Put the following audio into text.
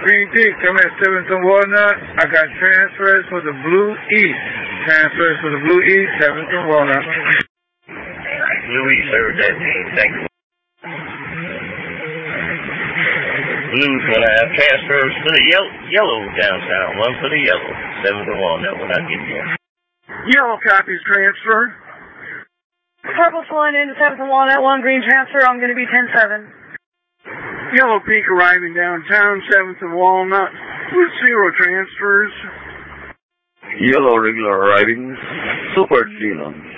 Green Peak, I'm at 7th and Walnut. I got transfers for the Blue East. Transfers for the Blue East, 7th and Walnut. Blue East, sir. Thank you. Blue's gonna have transfers for the yellow downtown. One for the yellow. 7th and Walnut when I get there. Yellow copies transfer. Purple's flying into 7th and Walnut. 1 green transfer. I'm going to be 10-7. Yellow Peak arriving downtown, 7th and Walnut, with 0 transfers. Yellow regular arriving, Super Zealand.